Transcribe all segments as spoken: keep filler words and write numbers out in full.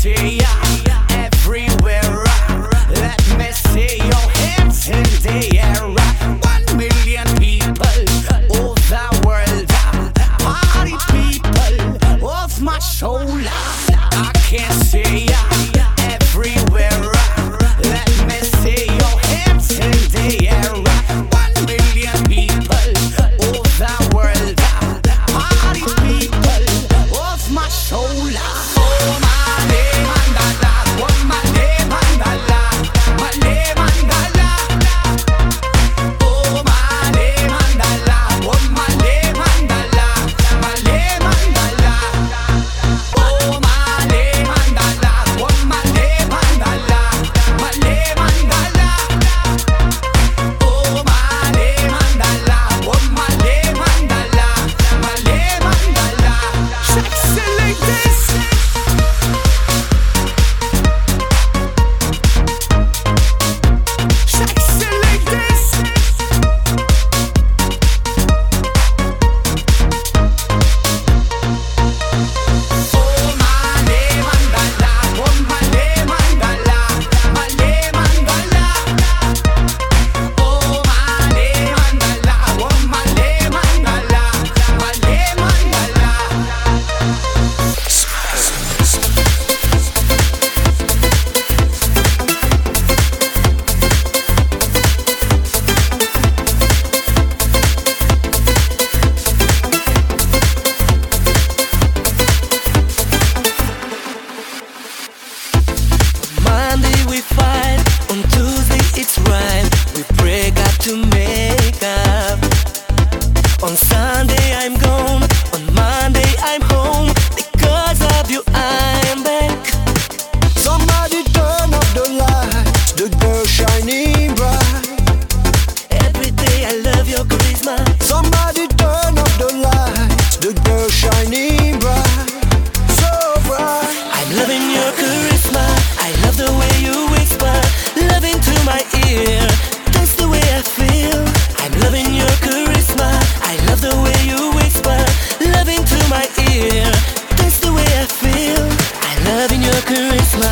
see ya everywhere. Let me see your hands in the air. One million people of the world, party people of my soul. I can see ya everywhere. Let me see your hands in the air. One million people of the world, party people of my soul. Oh, Male Mandala, oh, Male Mandala, Male Mandala. Oh, Male Mandala, oh, Male Mandala, Male Mandala. Oh, Male Mandala, oh, Male Mandala, Male Mandala. Oh, Male Mandala, oh, Male Mandala, Male Mandala. Sexy ladies. Sexy ladies. Oh, Male Mandala, oh, Male Mandala, Male Mandala. Oh, Male Mandala, oh, Male Mandala, Male Mandala. Monday we fight, on Tuesday it's right. We break up to make up. On Sunday I'm gone, on Monday I'm home. Because of you I'm back. Somebody turn up the lights, the girl shining bright. Every day I love your charisma. Somebody turn up the lights, the girl shining bright, so bright. I'm loving your charisma. I love the way you whisper, love into my ear. That's the way I feel. I'm loving your charisma. I love the way you whisper, love into my ear. That's the way I feel. I'm loving your charisma.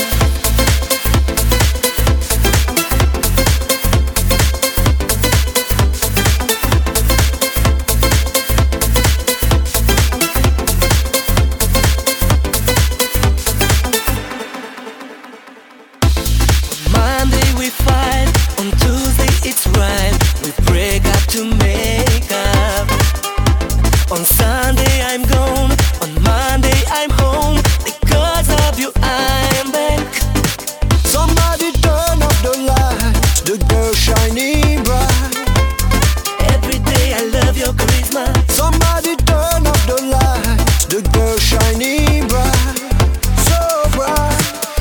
Monday we fight, on Tuesday it's right. We break up to make up. On Sunday I'm gone, on Monday I'm home. Because of you I'm back. Somebody turn up the lights, the girl shining bright. Every day I love your charisma. Somebody turn up the lights, the girl shining bright, so bright.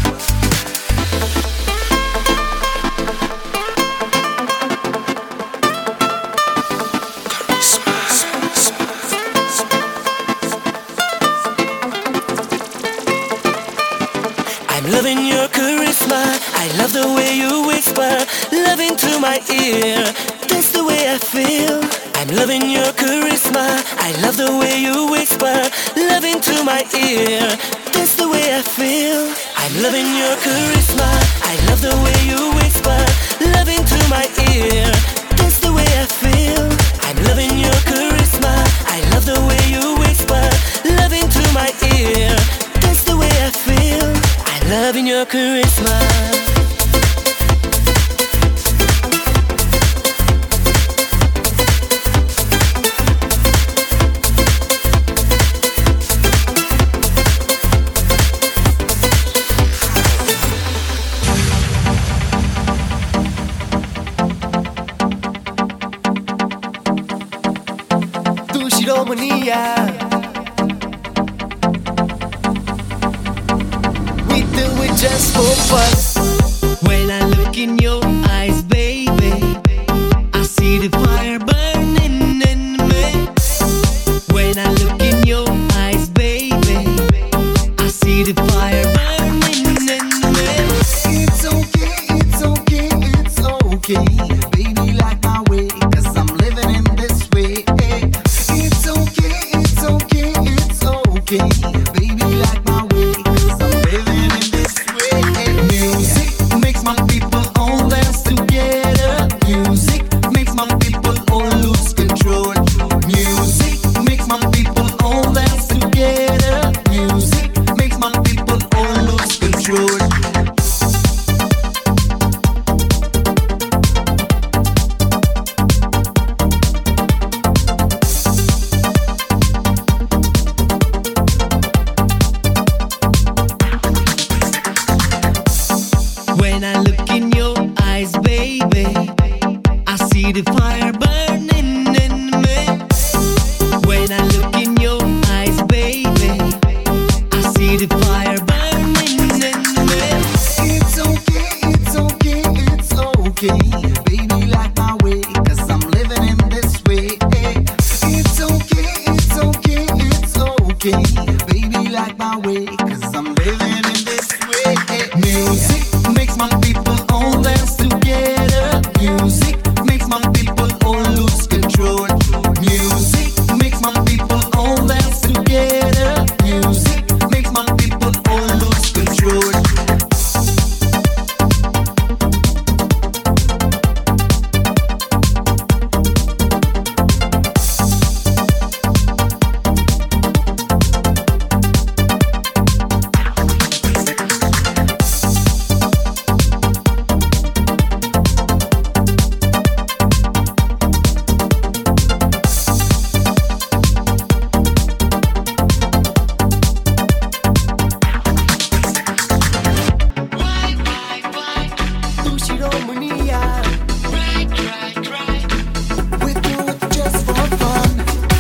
I'm loving your charisma. I love the way you whisper, love into my ear. That's the way I feel. I'm loving your charisma. I love the way you whisper, love into my ear. That's the way I feel. I'm loving your charisma. I love the way you whisper, love into my ear. That's the way I feel. I'm loving your charisma. I love the way you whisper, love into my ear. That's the way I feel. I'm loving your charisma. Tu shiromania. We do it just for fun. When I look in your eyes, baby, I see the fire burning in me. When I look in your eyes, baby, I see the fire burning in me. It's okay, it's okay, it's okay. Baby, like my way, 'cause I'm living in this way. It's okay, it's okay, it's okay. Baby, like my way, 'cause I'm living fire burning in me. It's okay, it's okay, it's okay. Baby, like my way, cause I'm living in this way. It's okay, it's okay, it's okay. Baby, like my way, cause I'm living in this way. Music makes my people all dance together. Music makes my people all lose control. Music makes my people all dance together. Music makes my people all lose control. We do it just for fun.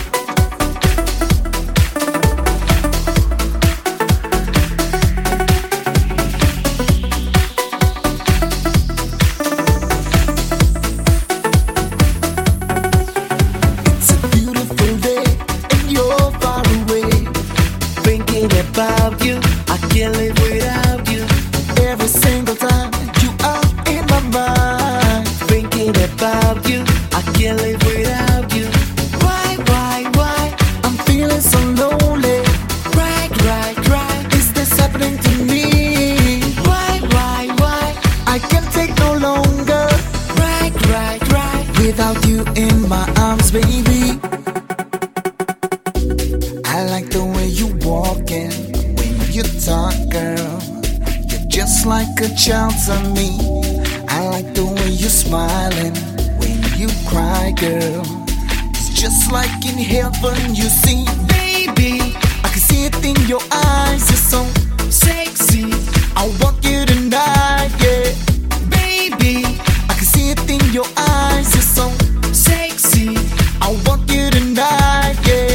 It's a beautiful day and you're far away. Thinking about you, I can't live without you. Every single time you are in my mind. Thinking about you, I can't live without you. Why, why, why? I'm feeling so lonely. Right, right, right. Is this happening to me? Why, why, why? I can't take no longer Right, right, right. without you in my arms, baby. I like the way you walking when you talk, girl. You're just like a child to me. I like the way you're smiling when you cry, girl. It's just like in heaven, you see, Baby, I can see it in your eyes. You're so sexy. I want you tonight, yeah. Baby, I can see it in your eyes. You're so sexy. I want you tonight, yeah.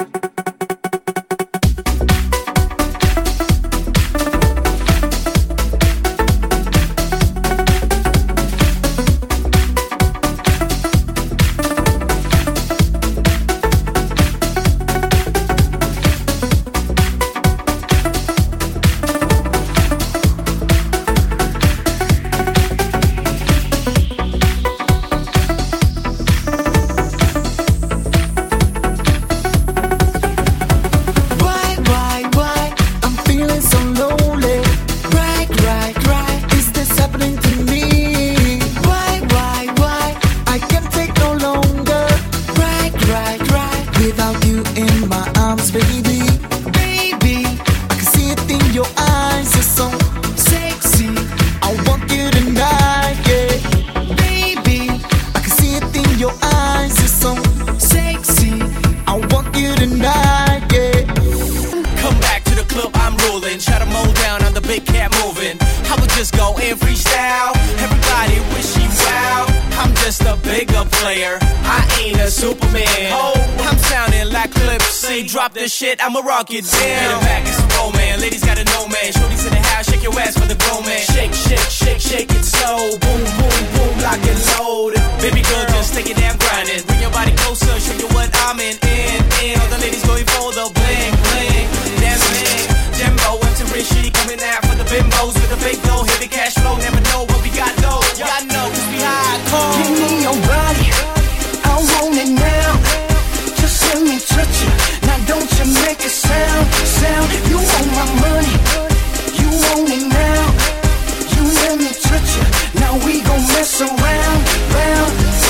Why, why, why? I'm feeling so lonely. Right, right, right. Is this happening to me? Why, why, why? I can't take no longer Right, right, right. without you in my arms, baby. Baby, I can see it in your eyes. You're so sexy. I want you tonight, yeah. Baby, I can see it in your eyes. You're so sexy. I want you tonight, yeah. Come back to the club, I'm rolling. Shut 'em all down on the big cat moving. I would just go and freestyle. Everybody wishy wow. I'm just a bigger player. I ain't a Superman. Oh, I'm sounding like Clips. Say drop this shit, I'ma rock it down. Get it back, it's a roll, man. Ladies gotta know, man. Shorties in the house, shake your ass for the grown man. Shake, shake, shake, shake it slow. Boom, boom, boom, lock and load. Baby girl, just take it down, grinding. Bring your body closer, show you what I'm in. In, in. All the ladies going for the bling, bling. Damn thing. Jimbo, empty rich shit coming out for the bimbos with the big dough. Heavy cash flow, never know what we got though. Y'all know, cause we hardcore. Give me your body, I want it now. Just let me touch you. Now don't you make a sound, sound. You want my money, you want it now. You let me touch you. Now we gon' mess around, round.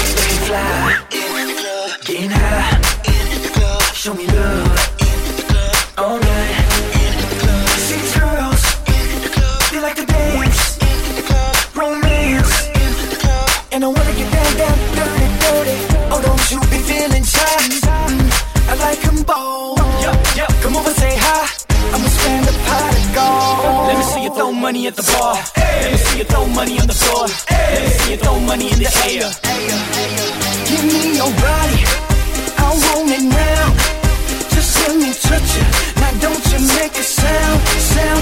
Fly in the club, getting high in the club. Show me love all night in the club. See these girls in the club, they like to dance in the club, romance in the club, and I wanna get down, down, dirty, dirty. Oh, don't you be feeling shy? Mm, I like 'em bold. Come over, say hi. I'ma spend the pot of gold. Let me see you throw money at the bar. Let me see you throw money on the floor. Let me see you throw money in the air. Give me your body, I want it now. Just let me touch you. Now don't you make a sound, sound.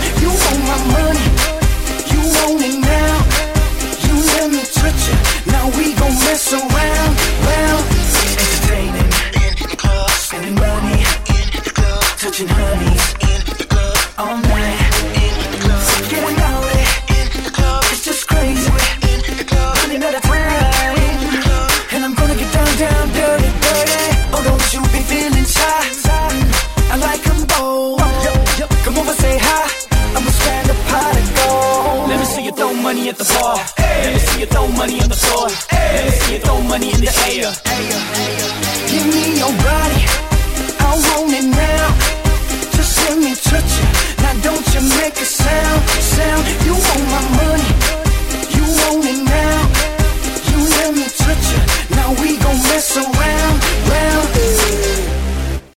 at the bar. Let me see you throw money on the floor. Let me see you throw money in the air. Give me your body, I want it now. Just let me touch you. Now don't you make a sound, sound. You want my money, you want it now. You let me touch you. Now we gon' mess around.